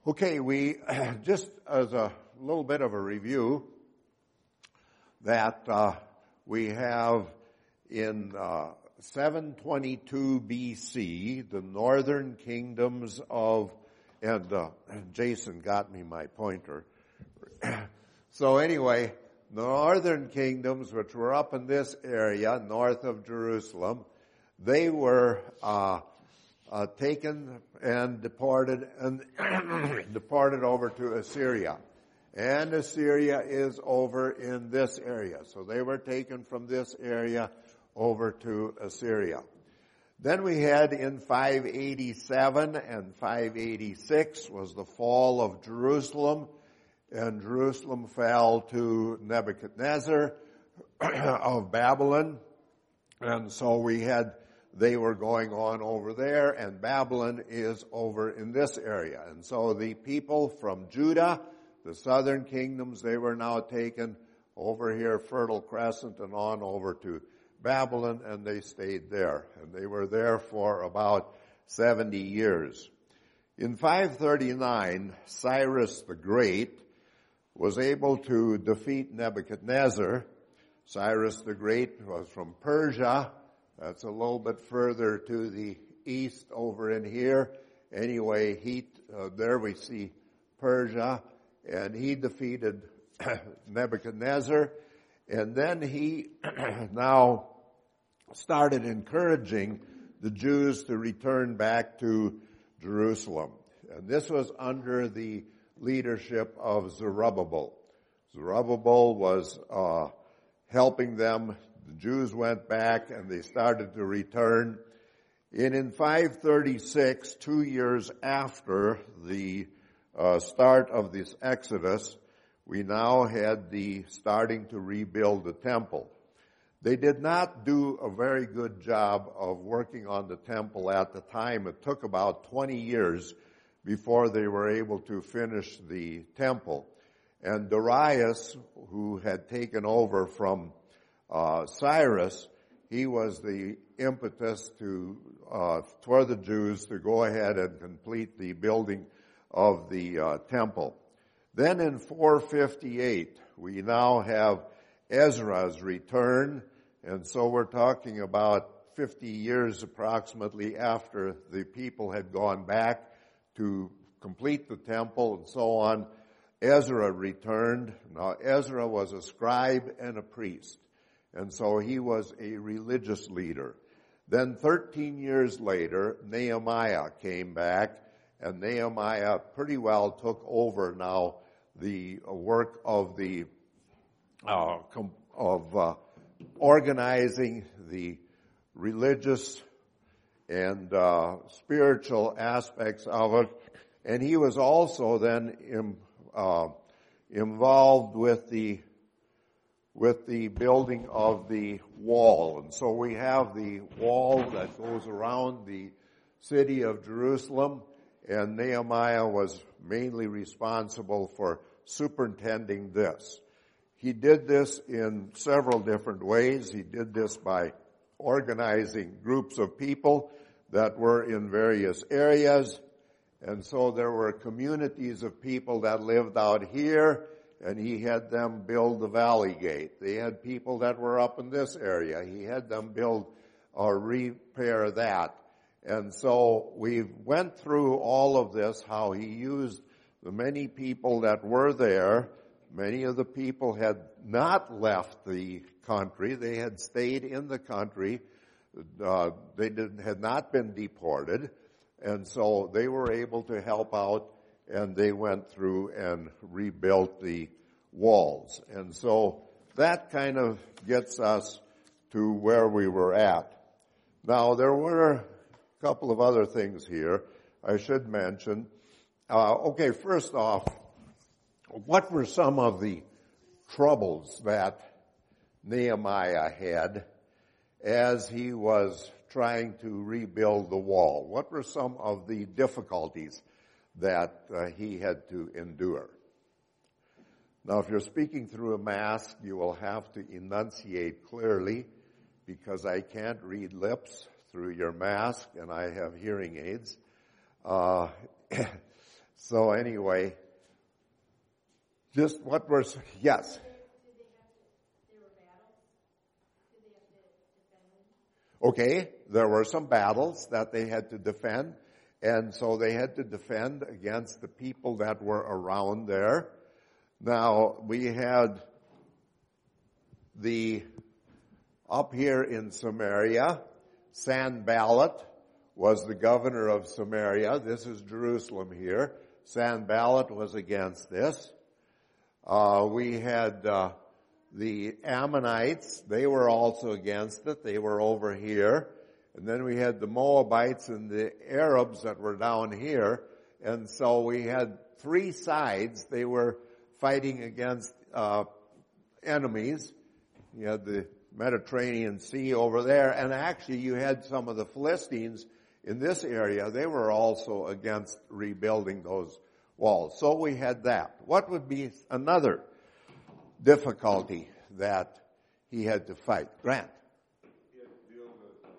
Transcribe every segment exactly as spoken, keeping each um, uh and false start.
Okay, we, just as a little bit of a review, that uh, we have in uh, seven twenty-two B C, the northern kingdoms of, and uh, Jason got me my pointer. So anyway, the northern kingdoms, which were up in this area, north of Jerusalem, they were uh, uh, taken and deported and deported over to Assyria. And Assyria is over in this area. So they were taken from this area over to Assyria. Then we had in five eighty-seven and five eighty-six was the fall of Jerusalem. And Jerusalem fell to Nebuchadnezzar of Babylon. And so we had, they were going on over there, and Babylon is over in this area. And so the people from Judah, the southern kingdoms, they were now taken over here, Fertile Crescent, and on over to Babylon, and they stayed there. And they were there for about seventy years. In five thirty-nine, Cyrus the Great was able to defeat Nebuchadnezzar. Cyrus the Great was from Persia. That's a little bit further to the east over in here. Anyway, he, uh, there we see Persia, and he defeated Nebuchadnezzar. And then he now started encouraging the Jews to return back to Jerusalem. And this was under the leadership of Zerubbabel. Zerubbabel was uh, helping them. The Jews went back and they started to return. And in five thirty-six, two years after the uh, start of this Exodus, we now had the starting to rebuild the temple. They did not do a very good job of working on the temple at the time. It took about twenty years before they were able to finish the temple. And Darius, who had taken over from uh, Cyrus, he was the impetus to uh, for the Jews to go ahead and complete the building of the uh, temple. Then in four fifty-eight, we now have Ezra's return, and so we're talking about fifty years approximately after the people had gone back to complete the temple and so on. Ezra returned. Now Ezra was a scribe and a priest, and so he was a religious leader. Then thirteen years later, Nehemiah came back, and Nehemiah pretty well took over now the work of the uh, of uh, organizing the religious and uh, spiritual aspects of it. And he was also then im, uh, involved with the with the building of the wall. And so we have the wall that goes around the city of Jerusalem, and Nehemiah was mainly responsible for superintending this. He did this in several different ways. He did this by organizing groups of people that were in various areas. And so there were communities of people that lived out here, and he had them build the Valley Gate. They had people that were up in this area. He had them build or repair that. And so we went through all of this, how he used the many people that were there. Many of the people had not left the country. They had stayed in the country. Uh, they did, had not been deported. And so they were able to help out, and they went through and rebuilt the walls. And so that kind of gets us to where we were at. Now, there were a couple of other things here I should mention. Uh, okay, first off, what were some of the troubles that Nehemiah had as he was trying to rebuild the wall? What were some of the difficulties that uh, he had to endure? Now, if you're speaking through a mask, you will have to enunciate clearly, because I can't read lips through your mask, and I have hearing aids. Uh, So anyway, just what we're, yes. Okay, there were some battles that they had to defend, and so they had to defend against the people that were around there. Now, we had the, up here in Samaria, Sanballat was the governor of Samaria. This is Jerusalem here. Sanballat was against this. Uh, we had uh, the Ammonites. They were also against it. They were over here. And then we had the Moabites and the Arabs that were down here. And so we had three sides. They were fighting against uh, enemies. You had the Mediterranean Sea over there. And actually you had some of the Philistines in this area. They were also against rebuilding those walls. So we had that. What would be another difficulty that he had to fight? Grant. He had to deal with uh,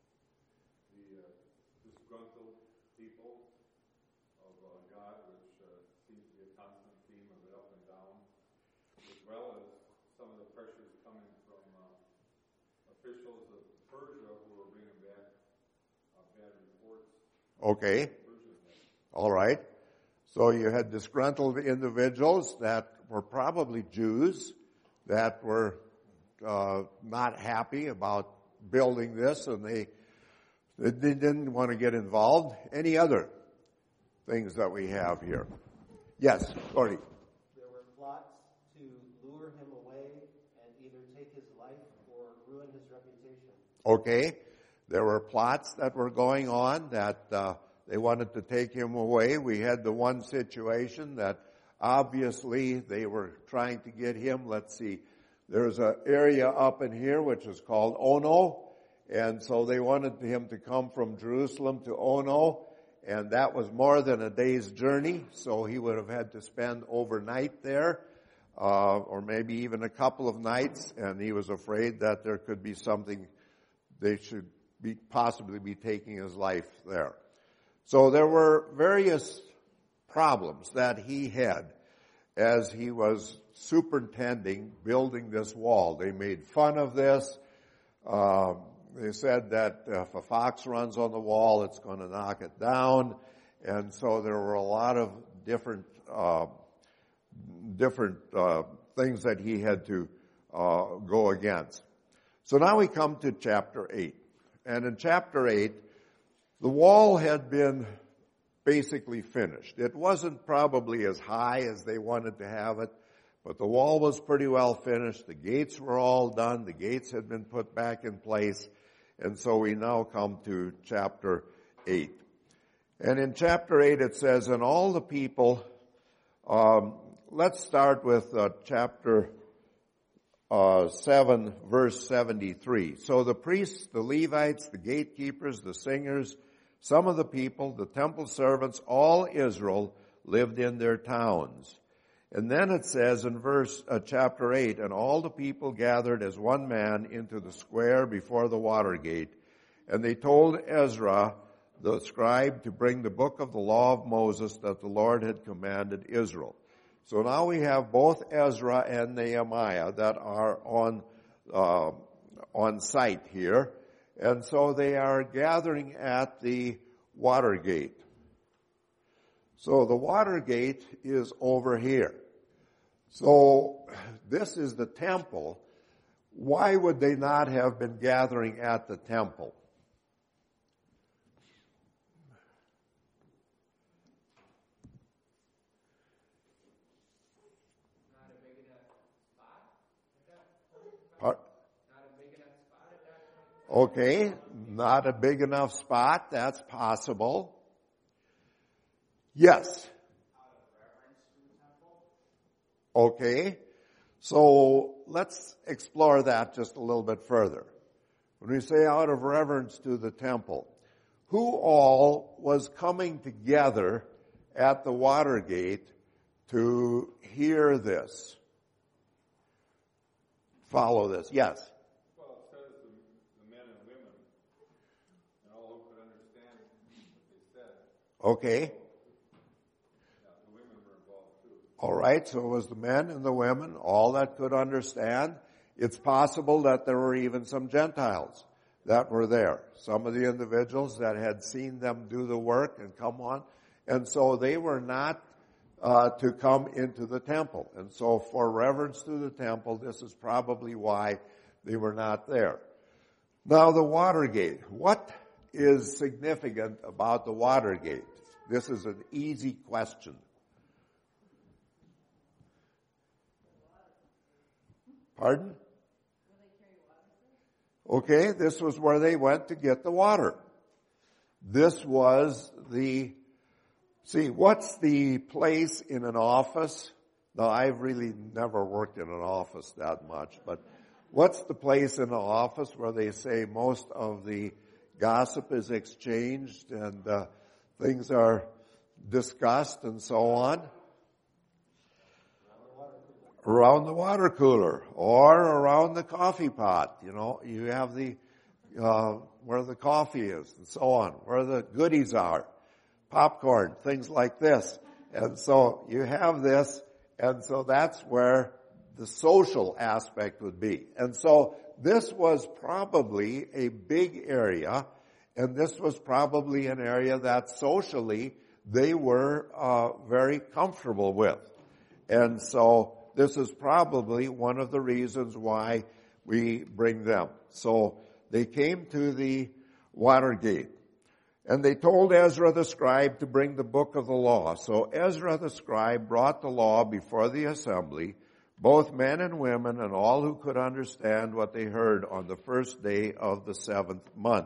the uh, disgruntled people of uh, God, which uh, seems to be a constant theme of it up and down, as well as some of the pressures coming from uh, officials of Persia who were bringing back uh, bad reports. Okay. All right. So you had disgruntled individuals that were probably Jews that were uh, not happy about building this, and they they didn't want to get involved. Any other things that we have here? Yes, Gordy. There were plots to lure him away and either take his life or ruin his reputation. Okay. There were plots that were going on that uh, they wanted to take him away. We had the one situation that obviously they were trying to get him. Let's see. There's an area up in here which is called Ono. And so they wanted him to come from Jerusalem to Ono. And that was more than a day's journey. So he would have had to spend overnight there, uh, or maybe even a couple of nights. And he was afraid that there could be something, they should be possibly be taking his life there. So there were various problems that he had as he was superintending building this wall. They made fun of this. Uh, they said that if a fox runs on the wall, it's going to knock it down. And so there were a lot of different uh, different uh, things that he had to uh, go against. So now we come to chapter eight. And in chapter eight, the wall had been basically finished. It wasn't probably as high as they wanted to have it, but the wall was pretty well finished. The gates were all done. The gates had been put back in place. And so we now come to chapter eight. And in chapter eight it says, and all the people, um, let's start with uh, chapter Uh, seven, verse seventy-three. So the priests, the Levites, the gatekeepers, the singers, some of the people, the temple servants, all Israel lived in their towns. And then it says in verse, uh, chapter eight, and all the people gathered as one man into the square before the water gate. And they told Ezra, the scribe, to bring the book of the law of Moses that the Lord had commanded Israel. So now we have both Ezra and Nehemiah that are on uh, on site here. And so they are gathering at the water gate. So the water gate is over here. So this is the temple. Why would they not have been gathering at the temple? Okay, not a big enough spot. That's possible. Yes. Okay, so let's explore that just a little bit further. When we say out of reverence to the temple, who all was coming together at the water gate to hear this? Follow this. Yes. Okay. All right, so it was the men and the women, all that could understand. It's possible that there were even some Gentiles that were there. Some of the individuals that had seen them do the work and come on. And so they were not uh, to come into the temple. And so for reverence to the temple, this is probably why they were not there. Now the Watergate. What is significant about the Watergate? This is an easy question. Pardon? Okay, this was where they went to get the water. This was the, see, what's the place in an office? Now, I've really never worked in an office that much, but what's the place in an office where they say most of the gossip is exchanged and uh, things are discussed and so on? Around the water cooler or around the coffee pot. You know, you have the, uh, where the coffee is and so on, where the goodies are, popcorn, things like this. And so you have this, and so that's where the social aspect would be. And so this was probably a big area, and this was probably an area that socially they were uh, very comfortable with. And so this is probably one of the reasons why we bring them. So they came to the Watergate, and they told Ezra the scribe to bring the book of the law. So Ezra the scribe brought the law before the assembly, both men and women and all who could understand what they heard on the first day of the seventh month.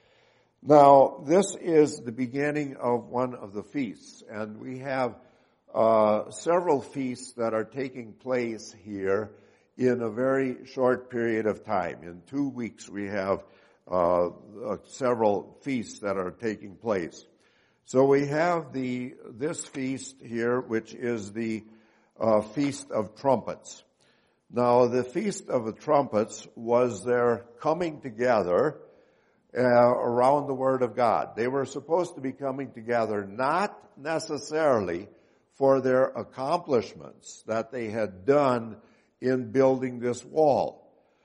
Now, this is the beginning of one of the feasts, and we have Uh, several feasts that are taking place here in a very short period of time. In two weeks we have uh, uh, several feasts that are taking place. So we have the this feast here, which is the uh, Feast of Trumpets. Now the Feast of the Trumpets was their coming together uh, around the Word of God. They were supposed to be coming together not necessarily for their accomplishments that they had done in building this wall.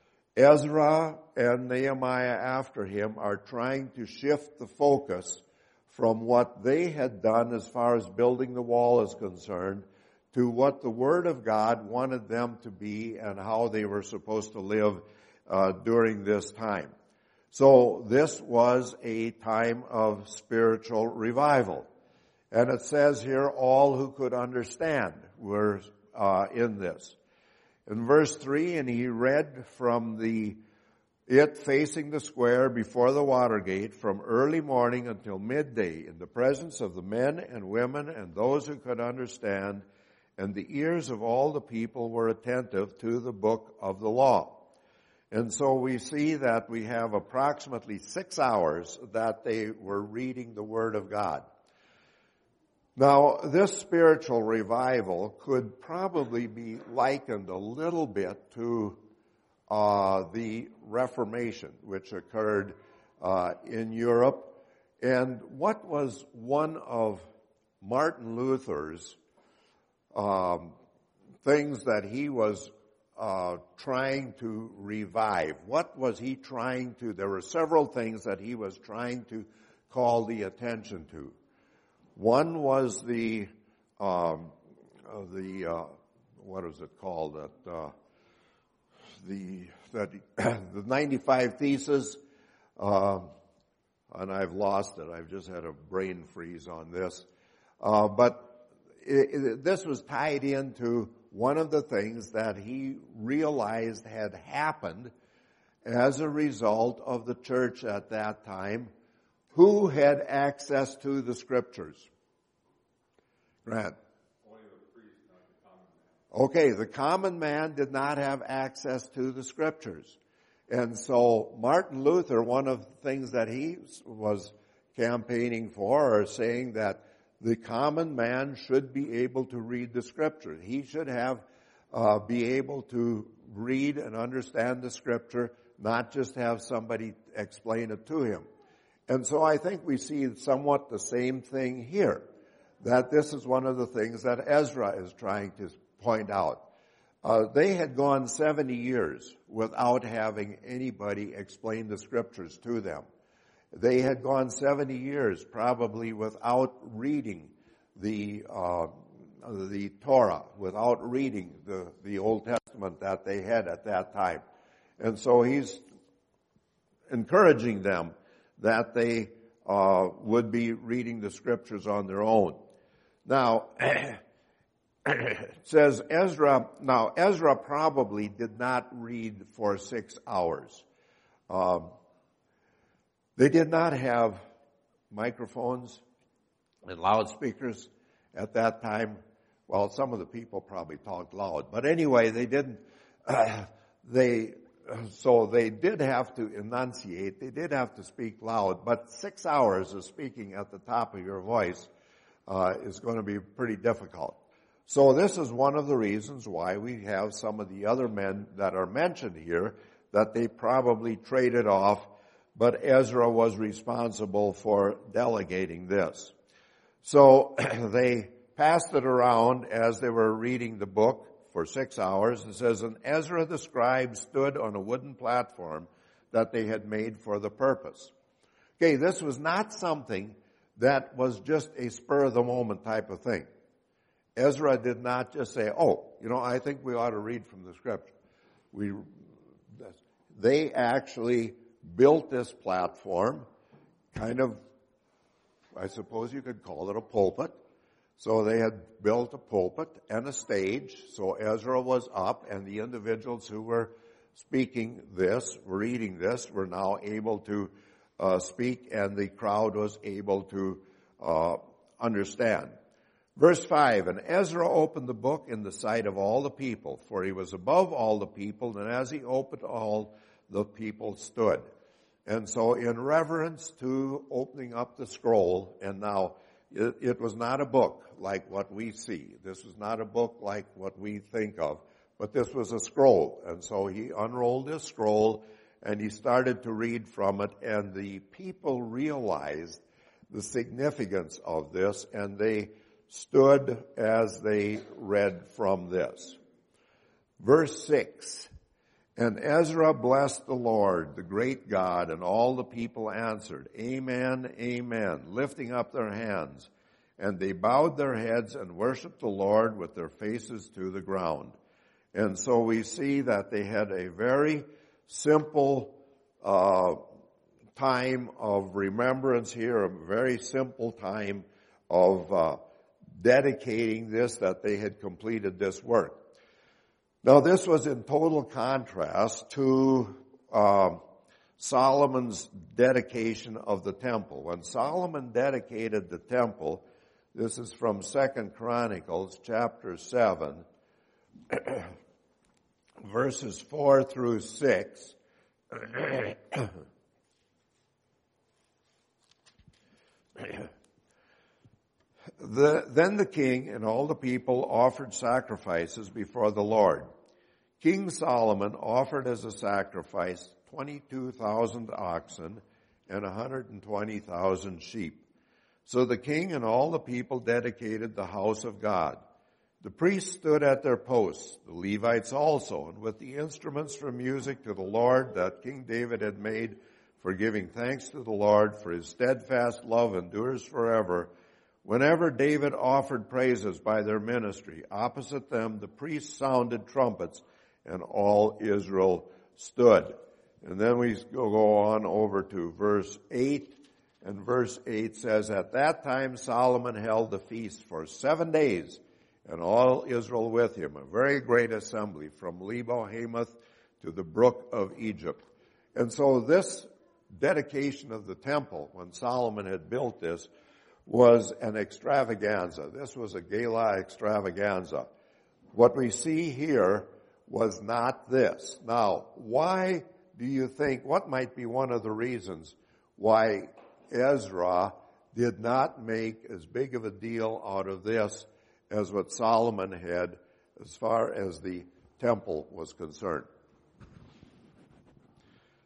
Ezra and Nehemiah after him are trying to shift the focus from what they had done as far as building the wall is concerned to what the Word of God wanted them to be and how they were supposed to live uh, during this time. So this was a time of spiritual revival. And it says here, all who could understand were uh, in this. In verse three, and he read from the it facing the square before the Watergate from early morning until midday in the presence of the men and women and those who could understand, and the ears of all the people were attentive to the book of the law. And so we see that we have approximately six hours that they were reading the Word of God. Now, this spiritual revival could probably be likened a little bit to uh, the Reformation, which occurred uh, in Europe. And what was one of Martin Luther's um, things that he was uh, trying to revive? What was he trying to? There were several things that he was trying to call the attention to. One was the, um, uh, the, uh, what is it called? That, uh, the, that, the ninety-five Theses, uh, and I've lost it. I've just had a brain freeze on this. Uh, but it, it, this was tied into one of the things that he realized had happened as a result of the church at that time. Who had access to the Scriptures? Grant. Only the priest, not the common man. Okay, the common man did not have access to the Scriptures. And so Martin Luther, one of the things that he was campaigning for, or saying that the common man should be able to read the Scripture. He should have, uh, be able to read and understand the Scripture, not just have somebody explain it to him. And so I think we see somewhat the same thing here, that this is one of the things that Ezra is trying to point out. Uh, they had gone seventy years without having anybody explain the scriptures to them. They had gone seventy years probably without reading the uh, the Torah, without reading the, the Old Testament that they had at that time. And so he's encouraging them that they uh, would be reading the scriptures on their own. Now, it says Ezra, now Ezra probably did not read for six hours. Um, they did not have microphones and loudspeakers at that time. Well, some of the people probably talked loud, but anyway, they didn't, uh, they, so they did have to enunciate, they did have to speak loud, but six hours of speaking at the top of your voice uh, is going to be pretty difficult. So this is one of the reasons why we have some of the other men that are mentioned here that they probably traded off, but Ezra was responsible for delegating this. So they passed it around as they were reading the book for six hours. It says, and Ezra the scribe stood on a wooden platform that they had made for the purpose. Okay, this was not something that was just a spur-of-the-moment type of thing. Ezra did not just say, oh, you know, I think we ought to read from the scripture. We, they actually built this platform, kind of, I suppose you could call it a pulpit. So they had built a pulpit and a stage. So Ezra was up, and the individuals who were speaking this, reading this, were now able to uh, speak, and the crowd was able to uh, understand. Verse five, and Ezra opened the book in the sight of all the people, for he was above all the people, and as he opened, all the people stood. And so in reverence to opening up the scroll, and now it, it was not a book like what we see. This was not a book like what we think of, but this was a scroll. And so he unrolled this scroll, and he started to read from it, and the people realized the significance of this, and they stood as they read from this. Verse six, and Ezra blessed the Lord, the great God, and all the people answered, Amen, Amen, lifting up their hands. And they bowed their heads and worshiped the Lord with their faces to the ground. And so we see that they had a very simple uh, time of remembrance here, a very simple time of uh, dedicating this, that they had completed this work. Now, this was in total contrast to uh, Solomon's dedication of the temple. When Solomon dedicated the temple, this is from Second Chronicles chapter seven, verses four through six. The, then the king and all the people offered sacrifices before the Lord. King Solomon offered as a sacrifice twenty-two thousand oxen and one hundred twenty thousand sheep. So the king and all the people dedicated the house of God. The priests stood at their posts, the Levites also, and with the instruments for music to the Lord that King David had made for giving thanks to the Lord, for his steadfast love endures forever. Whenever David offered praises by their ministry, opposite them the priests sounded trumpets, and all Israel stood. And then we go on over to verse eight, and verse eight says, At that time Solomon held the feast for seven days, and all Israel with him, a very great assembly from Lebo Hamath to the brook of Egypt. And so this dedication of the temple, when Solomon had built this, was an extravaganza. This was a gala extravaganza. What we see here was not this. Now, why do you think, what might be one of the reasons why Ezra did not make as big of a deal out of this as what Solomon had as far as the temple was concerned?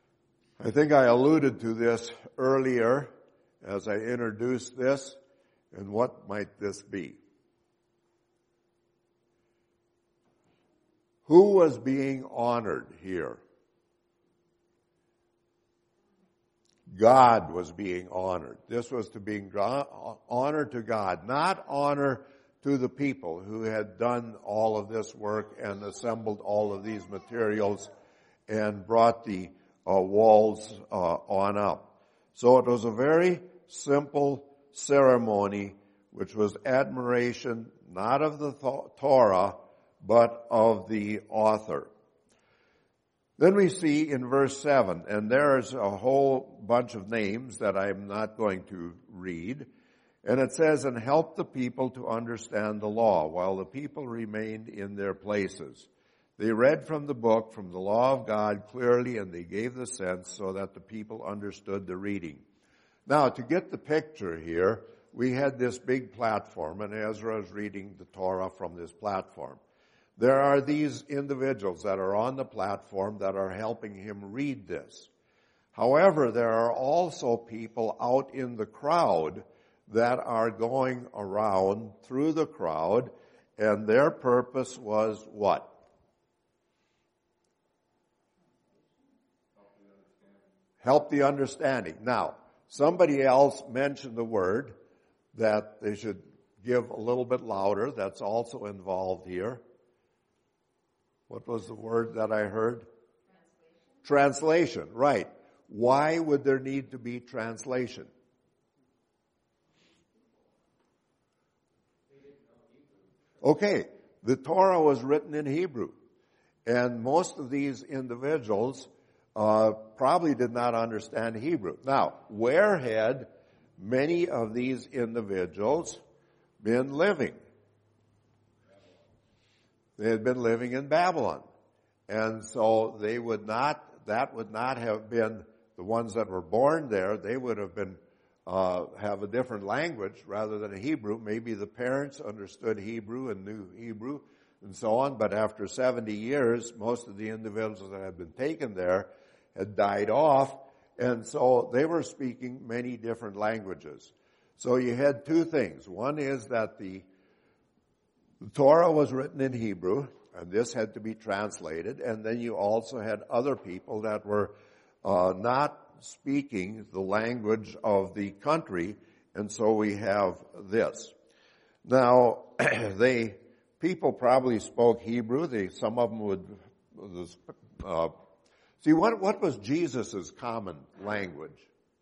I think I alluded to this earlier as I introduced this, And what might this be? Who was being honored here? God was being honored. This was to being honor to God, not honor to the people who had done all of this work and assembled all of these materials and brought the uh, walls uh, on up. So it was a very simple ceremony, which was admiration not of the th- Torah, but of the author. Then we see in verse seven, and there's a whole bunch of names that I'm not going to read, and it says, and help the people to understand the law, while the people remained in their places. They read from the book, from the law of God clearly, and they gave the sense so that the people understood the reading. Now, to get the picture here, we had this big platform, and Ezra is reading the Torah from this platform. There are these individuals that are on the platform that are helping him read this. However, there are also people out in the crowd that are going around through the crowd, and their purpose was what? Help the understanding. Now, somebody else mentioned the word that they should give a little bit louder. That's also involved here. What was the word that I heard? Translation. Translation, right. Why would there need to be translation? Okay, the Torah was written in Hebrew, and most of these individuals uh, probably did not understand Hebrew. Now, where had many of these individuals been living? They had been living in Babylon. And so they would not, that would not have been the ones that were born there. They would have been, uh, have a different language rather than Hebrew. Maybe the parents understood Hebrew and knew Hebrew and so on. But after seventy years, most of the individuals that had been taken there had died off. And so they were speaking many different languages. So you had two things. One is that the The Torah was written in Hebrew, and this had to be translated. And then you also had other people that were uh, not speaking the language of the country, and so we have this. Now, they people probably spoke Hebrew. They some of them would. Uh, see, what what was Jesus's common language?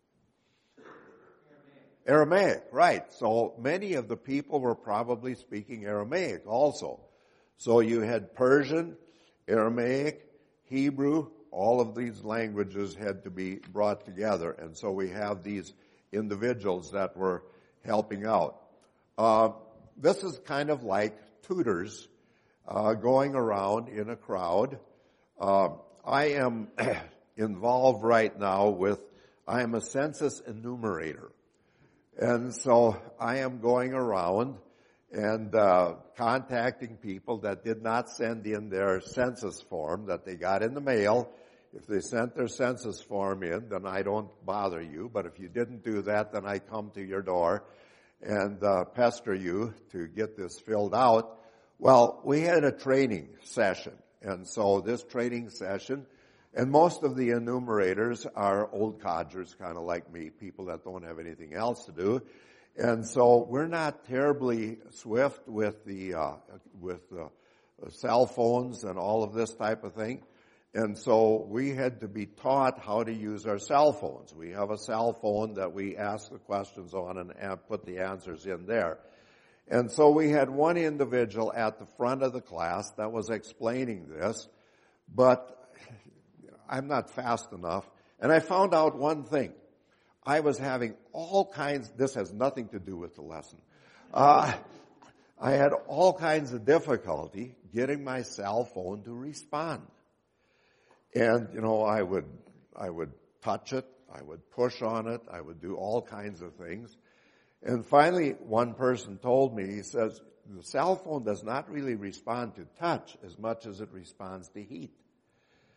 Aramaic, right. So many of the people were probably speaking Aramaic also. So you had Persian, Aramaic, Hebrew, all of these languages had to be brought together. And so we have these individuals that were helping out. Uh, this is kind of like tutors uh, going around in a crowd. Uh, I am involved right now with, I am a census enumerator. And so I am going around and uh, contacting people that did not send in their census form that they got in the mail. If they sent their census form in, then I don't bother you. But if you didn't do that, then I come to your door and uh, pester you to get this filled out. Well, we had a training session. And so this training session, and most of the enumerators are old codgers, kind of like me, people that don't have anything else to do. And so we're not terribly swift with the uh, with the cell phones and all of this type of thing. And so we had to be taught how to use our cell phones. We have a cell phone that we ask the questions on and put the answers in there. And so we had one individual at the front of the class that was explaining this, but I'm not fast enough. And I found out one thing. I was having all kinds, this has nothing to do with the lesson. Uh, I had all kinds of difficulty getting my cell phone to respond. And, you know, I would, I would touch it, I would push on it, I would do all kinds of things. And finally, one person told me, he says, the cell phone does not really respond to touch as much as it responds to heat.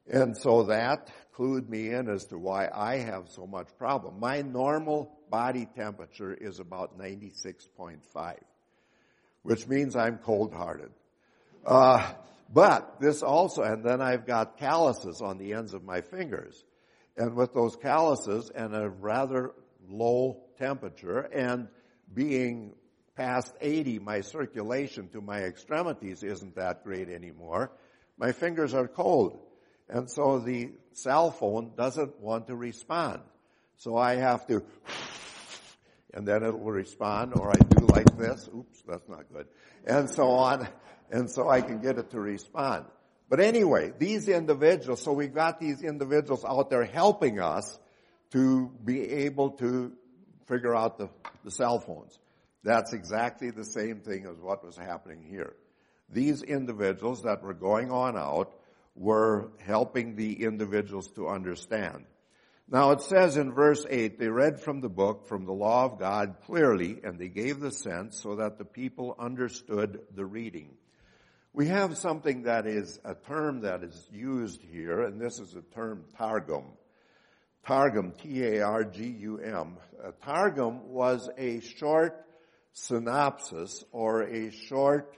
And so that clued me in as to why I have so much problem. My normal body temperature is about ninety-six point five, which means I'm cold-hearted. Uh, but this also, and then I've got calluses on the ends of my fingers. And with those calluses and a rather low temperature and being past eighty, my circulation to my extremities isn't that great anymore. My fingers are cold. And so the cell phone doesn't want to respond. So I have to, and then it will respond, or I do like this. Oops, that's not good. And so on. And so I can get it to respond. But anyway, these individuals, so we've got these individuals out there helping us to be able to figure out the, the cell phones. That's exactly the same thing as what was happening here. These individuals that were going on out were helping the individuals to understand. Now it says in verse eight, they read from the book, from the law of God clearly, and they gave the sense so that the people understood the reading. We have something that is a term that is used here, and this is a term Targum. Targum, T A R G U M. Uh, Targum was a short synopsis or a short,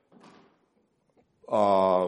uh,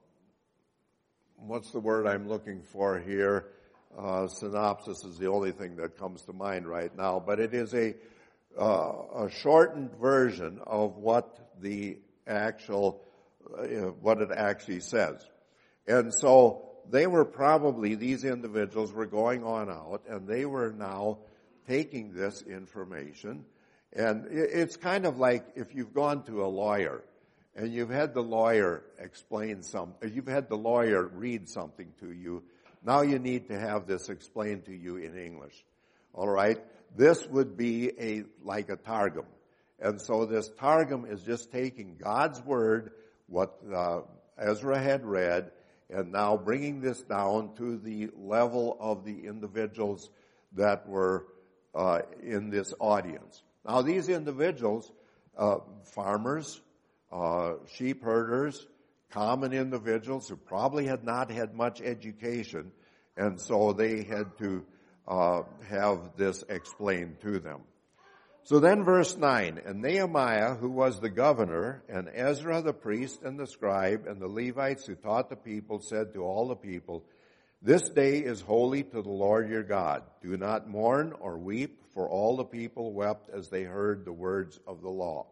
what's the word I'm looking for here? Uh, synopsis is the only thing that comes to mind right now, but it is a, uh, a shortened version of what the actual, uh, what it actually says. And so they were probably, these individuals were going on out, and they were now taking this information. And it's kind of like if you've gone to a lawyer and you've had the lawyer explain some, you've had the lawyer read something to you. Now you need to have this explained to you in English. All right? This would be a like a Targum. And so this Targum is just taking God's word, what uh, Ezra had read, and now bringing this down to the level of the individuals that were uh, in this audience. Now these individuals, uh, farmers, uh, sheep herders, common individuals who probably had not had much education, and so they had to uh, have this explained to them. So then verse nine, and Nehemiah, who was the governor, and Ezra the priest and the scribe, and the Levites who taught the people, said to all the people, this day is holy to the Lord your God. Do not mourn or weep, for all the people wept as they heard the words of the law.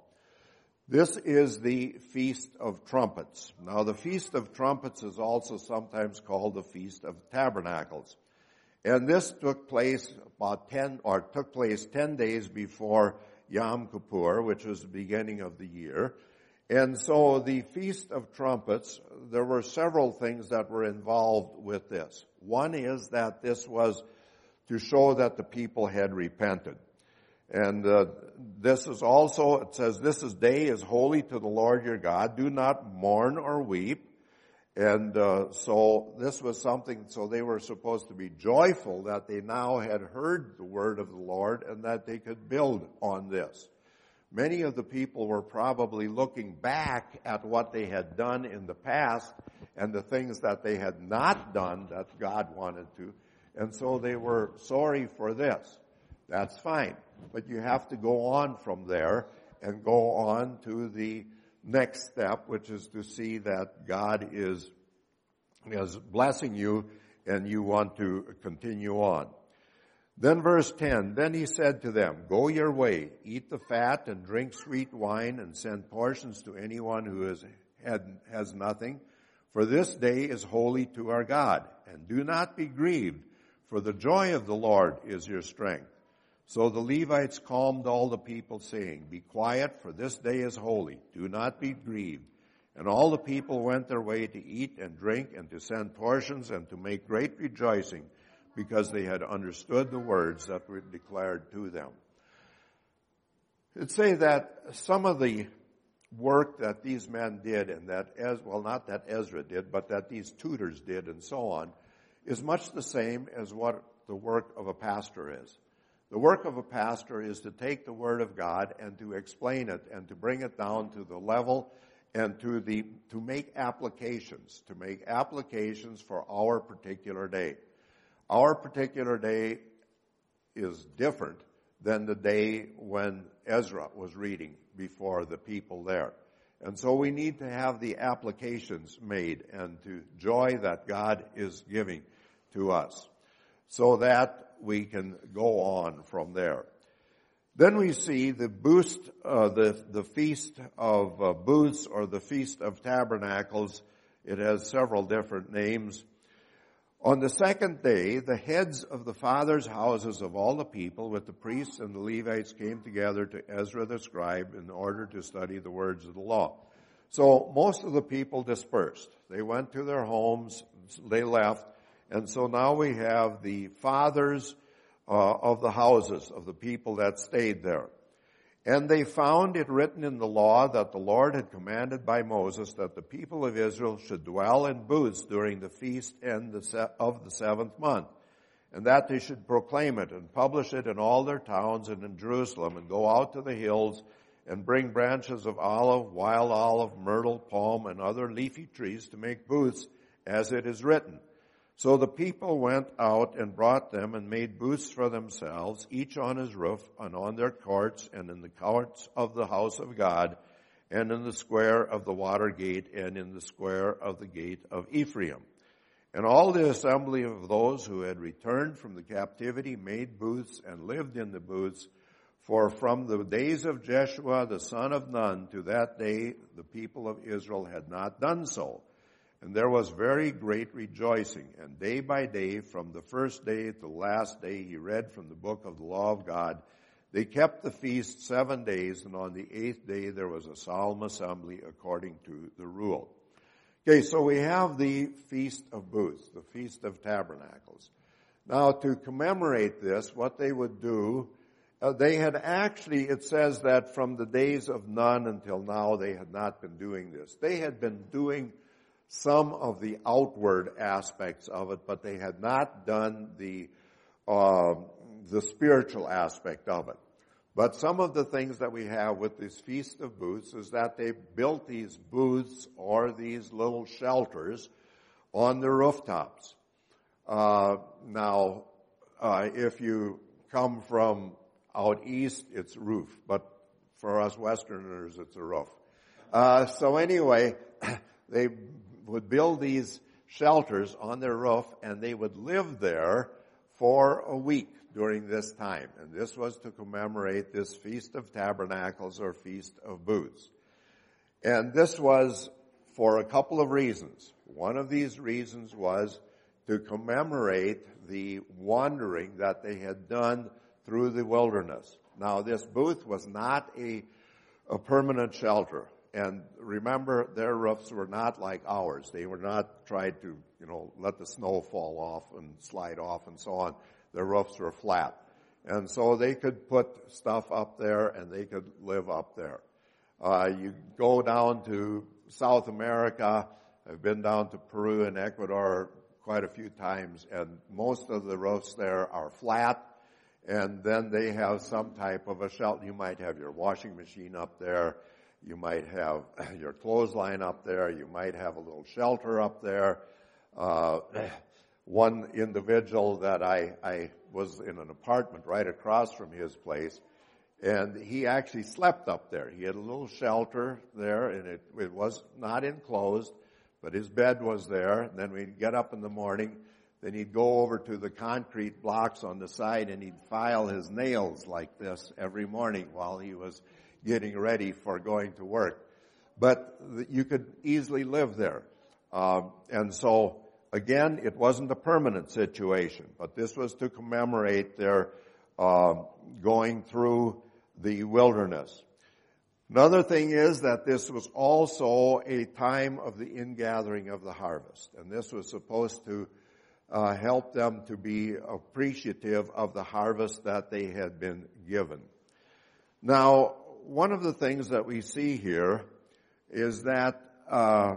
This is the Feast of Trumpets. Now the Feast of Trumpets is also sometimes called the Feast of Tabernacles. And this took place about ten, or took place ten days before Yom Kippur, which was the beginning of the year. And so the Feast of Trumpets, there were several things that were involved with this. One is that this was to show that the people had repented. And uh, this is also, it says, this is day is holy to the Lord your God. Do not mourn or weep. And uh, so this was something, so they were supposed to be joyful that they now had heard the word of the Lord and that they could build on this. Many of the people were probably looking back at what they had done in the past and the things that they had not done that God wanted to. And so they were sorry for this. That's fine. But you have to go on from there and go on to the next step, which is to see that God is, is blessing you and you want to continue on. Then verse ten, then he said to them, go your way, eat the fat and drink sweet wine and send portions to anyone who has, had, has nothing. For this day is holy to our God. And do not be grieved, for the joy of the Lord is your strength. So the Levites calmed all the people, saying, be quiet, for this day is holy. Do not be grieved. And all the people went their way to eat and drink and to send portions and to make great rejoicing, because they had understood the words that were declared to them. It'd say that some of the work that these men did, and that, Ez- well, not that Ezra did, but that these tutors did and so on, is much the same as what the work of a pastor is. The work of a pastor is to take the Word of God and to explain it and to bring it down to the level and to the to make applications, to make applications for our particular day. Our particular day is different than the day when Ezra was reading before the people there. And so we need to have the applications made and to joy that God is giving to us so that we can go on from there. Then we see the boost, uh, the, the Feast of uh, Booths or the Feast of Tabernacles. It has several different names. On the second day, the heads of the fathers' houses of all the people with the priests and the Levites came together to Ezra the scribe in order to study the words of the law. So most of the people dispersed. They went to their homes, they left, and so now we have the fathers Uh, of the houses of the people that stayed there. And they found it written in the law that the Lord had commanded by Moses that the people of Israel should dwell in booths during the feast and the se- of the seventh month, and that they should proclaim it and publish it in all their towns and in Jerusalem, and go out to the hills and bring branches of olive, wild olive, myrtle, palm, and other leafy trees to make booths, as it is written. So the people went out and brought them and made booths for themselves, each on his roof and on their courts and in the courts of the house of God and in the square of the water gate and in the square of the gate of Ephraim. And all the assembly of those who had returned from the captivity made booths and lived in the booths. For from the days of Jeshua the son of Nun to that day the people of Israel had not done so. And there was very great rejoicing. And day by day, from the first day to the last day, he read from the book of the law of God. They kept the feast seven days, and on the eighth day there was a solemn assembly according to the rule. Okay, so we have the Feast of Booths, the Feast of Tabernacles. Now, to commemorate this, what they would do, uh, they had actually, it says that from the days of Nun until now, they had not been doing this. They had been doing some of the outward aspects of it, but they had not done the uh, the spiritual aspect of it. But some of the things that we have with this Feast of Booths is that they built these booths or these little shelters on the rooftops. Uh, now, uh, if you come from out east, it's roof, but for us Westerners, it's a roof. Uh, so anyway, they would build these shelters on their roof, and they would live there for a week during this time. And this was to commemorate this Feast of Tabernacles or Feast of Booths. And this was for a couple of reasons. One of these reasons was to commemorate the wandering that they had done through the wilderness. Now, this booth was not a, a permanent shelter. And remember, their roofs were not like ours. They were not tried to, you know, let the snow fall off and slide off and so on. Their roofs were flat. And so they could put stuff up there and they could live up there. Uh, you go down to South America. I've been down to Peru and Ecuador quite a few times, and most of the roofs there are flat. And then they have some type of a shelter. You might have your washing machine up there. You might have your clothesline up there. You might have a little shelter up there. Uh, one individual that I, I was in an apartment right across from his place, and he actually slept up there. He had a little shelter there, and it, it was not enclosed, but his bed was there. And then we'd get up in the morning. Then he'd go over to the concrete blocks on the side, and he'd file his nails like this every morning while he was getting ready for going to work. But you could easily live there. Um, and so, again, it wasn't a permanent situation, but this was to commemorate their uh, going through the wilderness. Another thing is that this was also a time of the ingathering of the harvest. And this was supposed to uh, help them to be appreciative of the harvest that they had been given. Now, one of the things that we see here is that uh,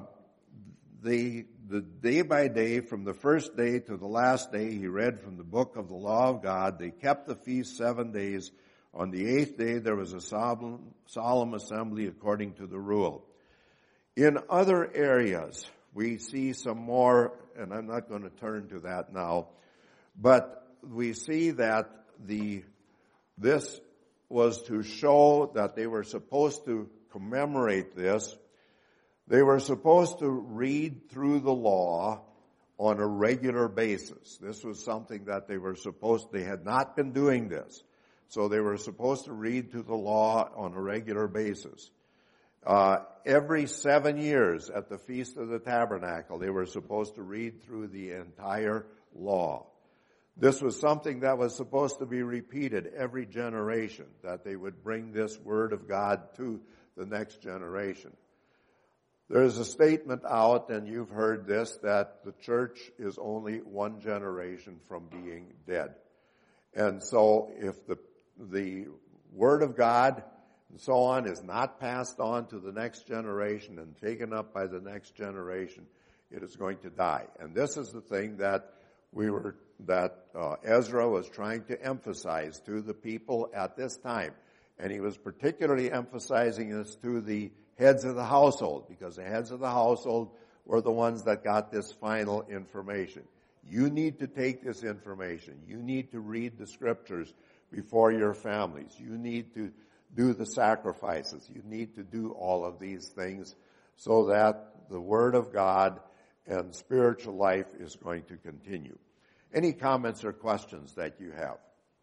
the the day by day, from the first day to the last day, he read from the book of the law of God. They kept the feast seven days. On the eighth day, there was a solemn, solemn assembly according to the rule. In other areas, we see some more, and I'm not going to turn to that now, but we see that the this was to show that they were supposed to commemorate this. They were supposed to read through the law on a regular basis. This was something that they were supposed, they had not been doing this. So they were supposed to read through the law on a regular basis. Uh, every seven years at the Feast of the Tabernacle, they were supposed to read through the entire law. This was something that was supposed to be repeated every generation, that they would bring this Word of God to the next generation. There's a statement out, and you've heard this, that the church is only one generation from being dead. And so if the the Word of God and so on is not passed on to the next generation and taken up by the next generation, it is going to die. And this is the thing that we were, that uh, Ezra was trying to emphasize to the people at this time. And he was particularly emphasizing this to the heads of the household, because the heads of the household were the ones that got this final information. You need to take this information. You need to read the scriptures before your families. You need to do the sacrifices. You need to do all of these things so that the Word of God and spiritual life is going to continue. Any comments or questions that you have?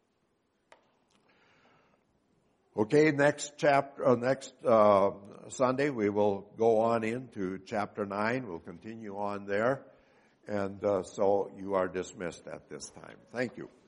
Okay, next chapter, uh, next uh, Sunday we will go on into chapter nine. We'll continue on there. And uh, so you are dismissed at this time. Thank you.